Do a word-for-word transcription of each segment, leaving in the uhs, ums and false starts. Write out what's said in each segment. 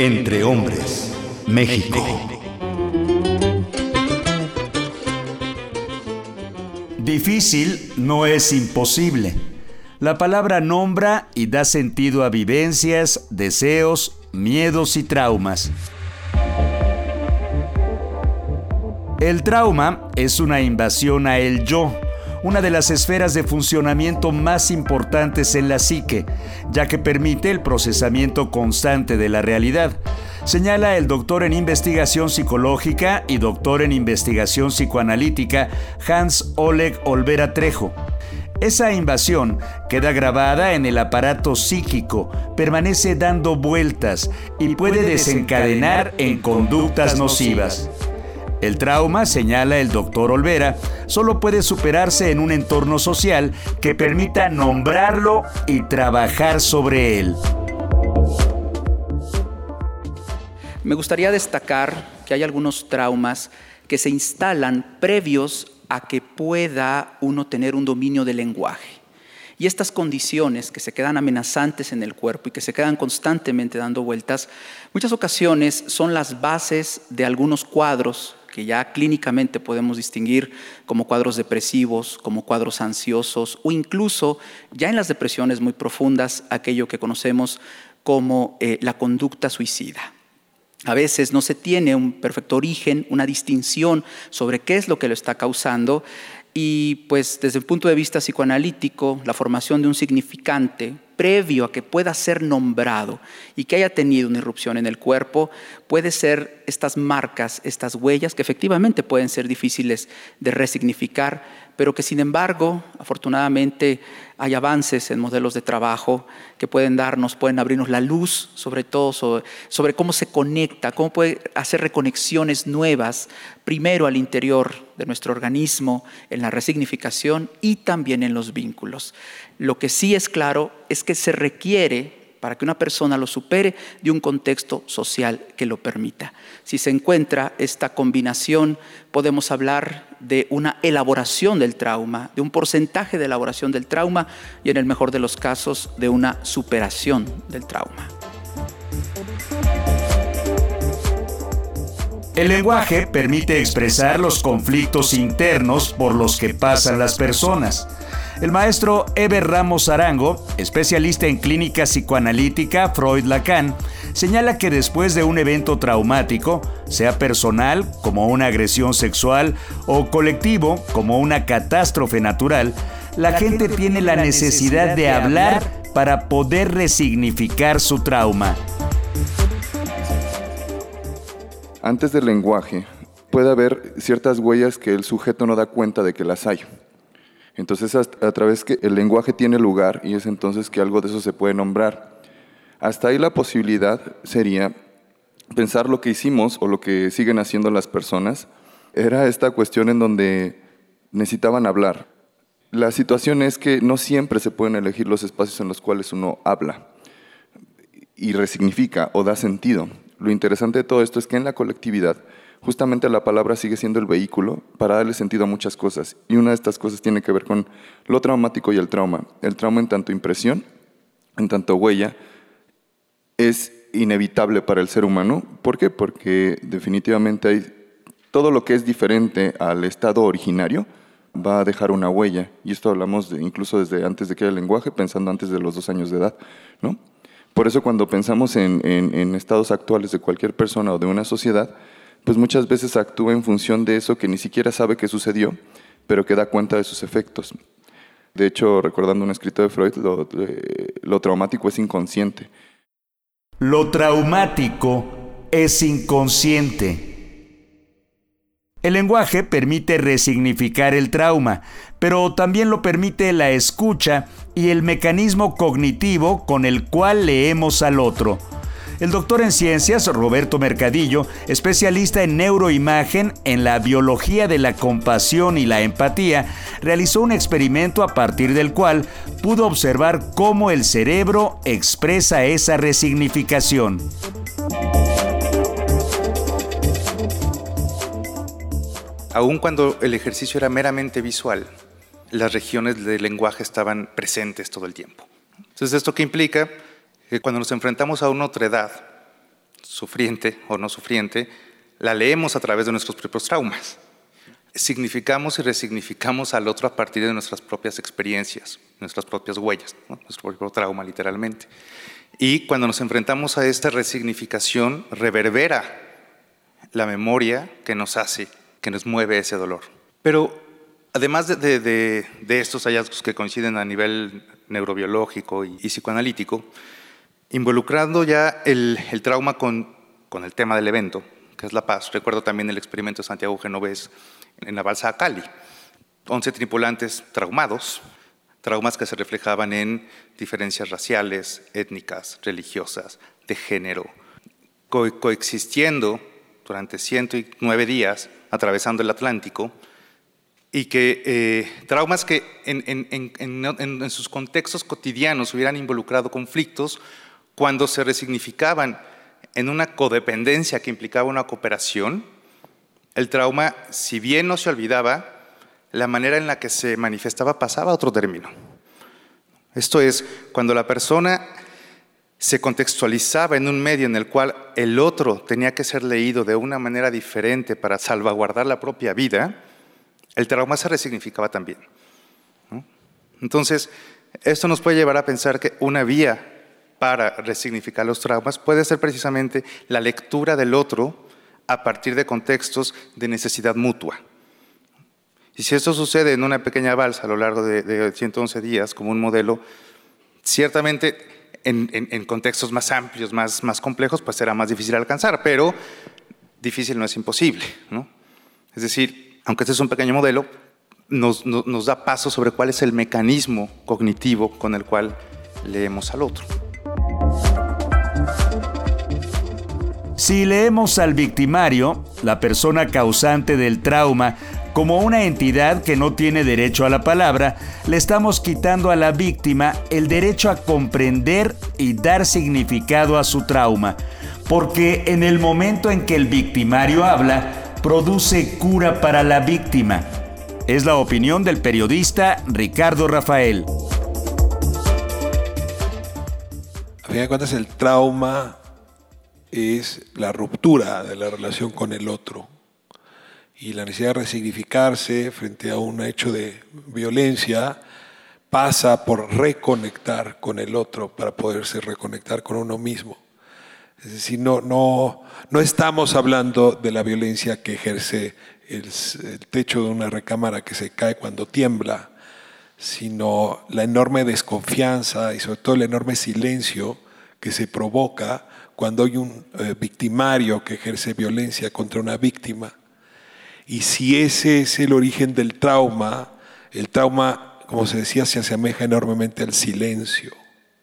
Entre Hombres, México. Difícil no es imposible. La palabra nombra y da sentido a vivencias, deseos, miedos y traumas. El trauma es una invasión a el yo, una de las esferas de funcionamiento más importantes en la psique, ya que permite el procesamiento constante de la realidad, señala el doctor en investigación psicológica y doctor en investigación psicoanalítica Hans Oleg Olvera Trejo. Esa invasión queda grabada en el aparato psíquico, permanece dando vueltas y puede desencadenar en conductas nocivas. El trauma, señala el doctor Olvera, solo puede superarse en un entorno social que permita nombrarlo y trabajar sobre él. Me gustaría destacar que hay algunos traumas que se instalan previos a que pueda uno tener un dominio del lenguaje. Y estas condiciones que se quedan amenazantes en el cuerpo y que se quedan constantemente dando vueltas, muchas ocasiones son las bases de algunos cuadros que ya clínicamente podemos distinguir como cuadros depresivos, como cuadros ansiosos o incluso ya en las depresiones muy profundas, aquello que conocemos como eh, la conducta suicida. A veces no se tiene un perfecto origen, una distinción sobre qué es lo que lo está causando y pues desde el punto de vista psicoanalítico, la formación de un significante previo a que pueda ser nombrado y que haya tenido una irrupción en el cuerpo, puede ser estas marcas, estas huellas que efectivamente pueden ser difíciles de resignificar, pero que sin embargo, afortunadamente, hay avances en modelos de trabajo que pueden darnos, pueden abrirnos la luz, sobre todo sobre, sobre cómo se conecta, cómo puede hacer reconexiones nuevas, primero al interior de nuestro organismo, en la resignificación y también en los vínculos. Lo que sí es claro es que se requiere, para que una persona lo supere, de un contexto social que lo permita. Si se encuentra esta combinación, podemos hablar de una elaboración del trauma, de un porcentaje de elaboración del trauma y, en el mejor de los casos, de una superación del trauma. El lenguaje permite expresar los conflictos internos por los que pasan las personas. El maestro Eber Ramos Arango, especialista en clínica psicoanalítica Freud-Lacan, señala que después de un evento traumático, sea personal, como una agresión sexual, o colectivo, como una catástrofe natural, la, la gente, gente tiene la necesidad, necesidad de hablar para poder resignificar su trauma. Antes del lenguaje, puede haber ciertas huellas que el sujeto no da cuenta de que las hay. Entonces, a través que el lenguaje tiene lugar y es entonces que algo de eso se puede nombrar. Hasta ahí la posibilidad sería pensar lo que hicimos o lo que siguen haciendo las personas. Era esta cuestión en donde necesitaban hablar. La situación es que no siempre se pueden elegir los espacios en los cuales uno habla y resignifica o da sentido. Lo interesante de todo esto es que en la colectividad justamente la palabra sigue siendo el vehículo para darle sentido a muchas cosas. Y una de estas cosas tiene que ver con lo traumático y el trauma. El trauma en tanto impresión, en tanto huella, es inevitable para el ser humano. ¿Por qué? Porque definitivamente hay todo lo que es diferente al estado originario va a dejar una huella. Y esto hablamos de, incluso desde antes de que haya el lenguaje, pensando antes de los dos años de edad, ¿no? Por eso cuando pensamos en, en, en estados actuales de cualquier persona o de una sociedad, pues muchas veces actúa en función de eso que ni siquiera sabe que sucedió, pero que da cuenta de sus efectos. De hecho, recordando un escrito de Freud, lo, lo traumático es inconsciente. Lo traumático es inconsciente. El lenguaje permite resignificar el trauma, pero también lo permite la escucha y el mecanismo cognitivo con el cual leemos al otro. El doctor en ciencias, Roberto Mercadillo, especialista en neuroimagen en la biología de la compasión y la empatía, realizó un experimento a partir del cual pudo observar cómo el cerebro expresa esa resignificación. Aun cuando el ejercicio era meramente visual, las regiones del lenguaje estaban presentes todo el tiempo. Entonces, ¿esto qué implica? Que cuando nos enfrentamos a una otredad, sufriente o no sufriente, la leemos a través de nuestros propios traumas. Significamos y resignificamos al otro a partir de nuestras propias experiencias, nuestras propias huellas, ¿no? Nuestro propio trauma, literalmente. Y cuando nos enfrentamos a esta resignificación, reverbera la memoria que nos hace, que nos mueve ese dolor. Pero además de, de, de, de estos hallazgos que coinciden a nivel neurobiológico y, y psicoanalítico, involucrando ya el, el trauma con, con el tema del evento, que es la paz. Recuerdo también el experimento de Santiago Genovés en la balsa a Cali. once tripulantes traumados, traumas que se reflejaban en diferencias raciales, étnicas, religiosas, de género, co- coexistiendo durante ciento nueve días, atravesando el Atlántico, y que eh, traumas que en, en, en, en, en sus contextos cotidianos hubieran involucrado conflictos, cuando se resignificaban en una codependencia que implicaba una cooperación, el trauma, si bien no se olvidaba, la manera en la que se manifestaba pasaba a otro término. Esto es, cuando la persona se contextualizaba en un medio en el cual el otro tenía que ser leído de una manera diferente para salvaguardar la propia vida, el trauma se resignificaba también, ¿no? Entonces, esto nos puede llevar a pensar que una vía para resignificar los traumas puede ser precisamente la lectura del otro a partir de contextos de necesidad mutua. Y si esto sucede en una pequeña balsa a lo largo de, de ciento once días como un modelo, ciertamente en, en, en contextos más amplios, más, más complejos, pues será más difícil alcanzar, pero difícil no es imposible, ¿no? Es decir, aunque este es un pequeño modelo, nos, nos, nos da paso sobre cuál es el mecanismo cognitivo con el cual leemos al otro. Si leemos al victimario, la persona causante del trauma, como una entidad que no tiene derecho a la palabra, le estamos quitando a la víctima el derecho a comprender y dar significado a su trauma, porque en el momento en que el victimario habla, produce cura para la víctima. Es la opinión del periodista Ricardo Rafael. A fin de cuentas, el trauma es la ruptura de la relación con el otro y la necesidad de resignificarse frente a un hecho de violencia pasa por reconectar con el otro para poderse reconectar con uno mismo. Es decir, no, no, no estamos hablando de la violencia que ejerce el, el techo de una recámara que se cae cuando tiembla, sino la enorme desconfianza y sobre todo el enorme silencio que se provoca cuando hay un eh, victimario que ejerce violencia contra una víctima. Y si ese es el origen del trauma, el trauma, como se decía, se asemeja enormemente al silencio.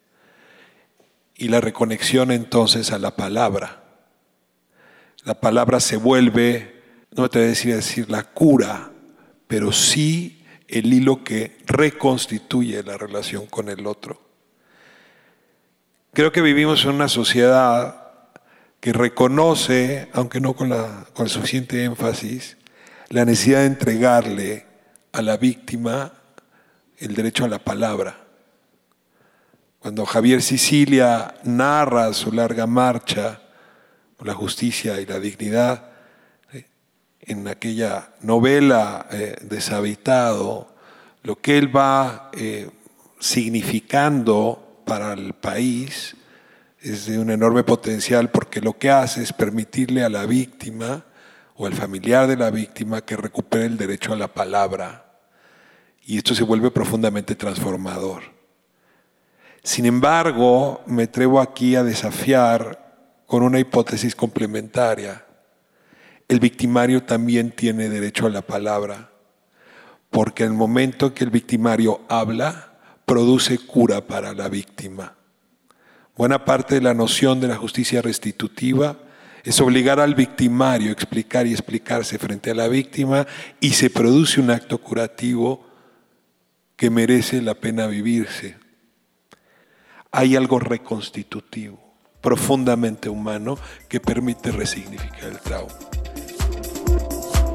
Y la reconexión entonces a la palabra. La palabra se vuelve, no me atrevo a decir, a decir la cura, pero sí el hilo que reconstituye la relación con el otro. Creo que vivimos en una sociedad que reconoce, aunque no con, la, con el suficiente énfasis, la necesidad de entregarle a la víctima el derecho a la palabra. Cuando Javier Sicilia narra su larga marcha por la justicia y la dignidad, en aquella novela eh, Deshabitado, lo que él va eh, significando para el país es de un enorme potencial, porque lo que hace es permitirle a la víctima o al familiar de la víctima que recupere el derecho a la palabra, y esto se vuelve profundamente transformador. Sin embargo, me atrevo aquí a desafiar con una hipótesis complementaria. El victimario también tiene derecho a la palabra, porque en el momento en que el victimario habla, produce cura para la víctima. Buena parte de la noción de la justicia restitutiva es obligar al victimario a explicar y explicarse frente a la víctima, y se produce un acto curativo que merece la pena vivirse. Hay algo reconstitutivo, profundamente humano, que permite resignificar el trauma.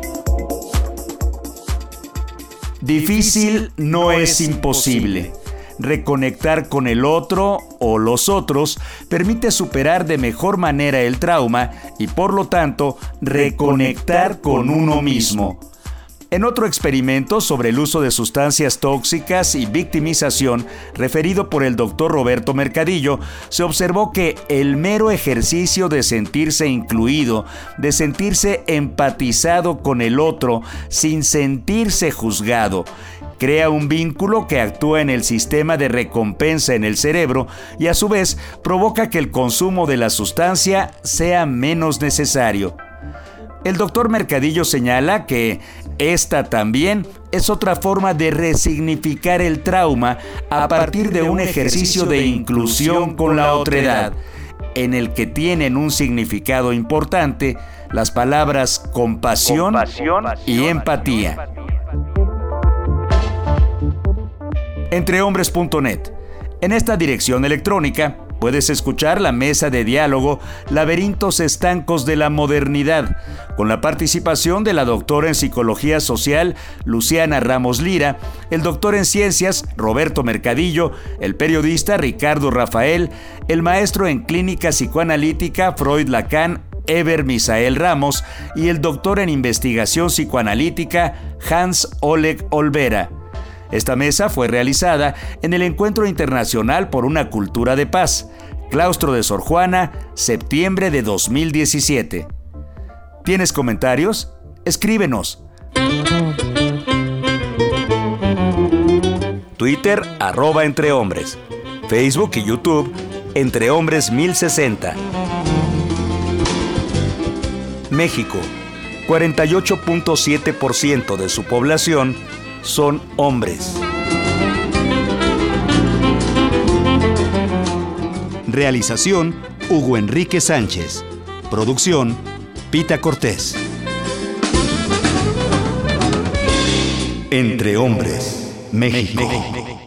Difícil no es imposible. reconectar con el otro o los otros permite superar de mejor manera el trauma y, por lo tanto, reconectar con uno mismo. En otro experimento sobre el uso de sustancias tóxicas y victimización, referido por el doctor Roberto Mercadillo, se observó que el mero ejercicio de sentirse incluido, de sentirse empatizado con el otro sin sentirse juzgado, crea un vínculo que actúa en el sistema de recompensa en el cerebro y a su vez provoca que el consumo de la sustancia sea menos necesario. El doctor Mercadillo señala que esta también es otra forma de resignificar el trauma a partir de un ejercicio de inclusión con la otredad, en el que tienen un significado importante las palabras compasión, compasión y empatía. Entrehombres punto net. En esta dirección electrónica puedes escuchar la mesa de diálogo Laberintos Estancos de la Modernidad, con la participación de la doctora en Psicología Social Luciana Ramos Lira, el doctor en Ciencias Roberto Mercadillo, el periodista Ricardo Rafael, el maestro en Clínica Psicoanalítica Freud Lacan Eber Misael Ramos y el doctor en Investigación Psicoanalítica Hans Oleg Olvera. Esta mesa fue realizada en el Encuentro Internacional por una Cultura de Paz, Claustro de Sor Juana, septiembre de dos mil diecisiete. ¿Tienes comentarios? Escríbenos. Twitter, arroba Entre Hombres. Facebook y YouTube, Entre Hombres mil sesenta. México, cuarenta y ocho punto siete por ciento de su población son hombres. Realización, Hugo Enrique Sánchez. Producción, Pita Cortés. Entre Hombres, México.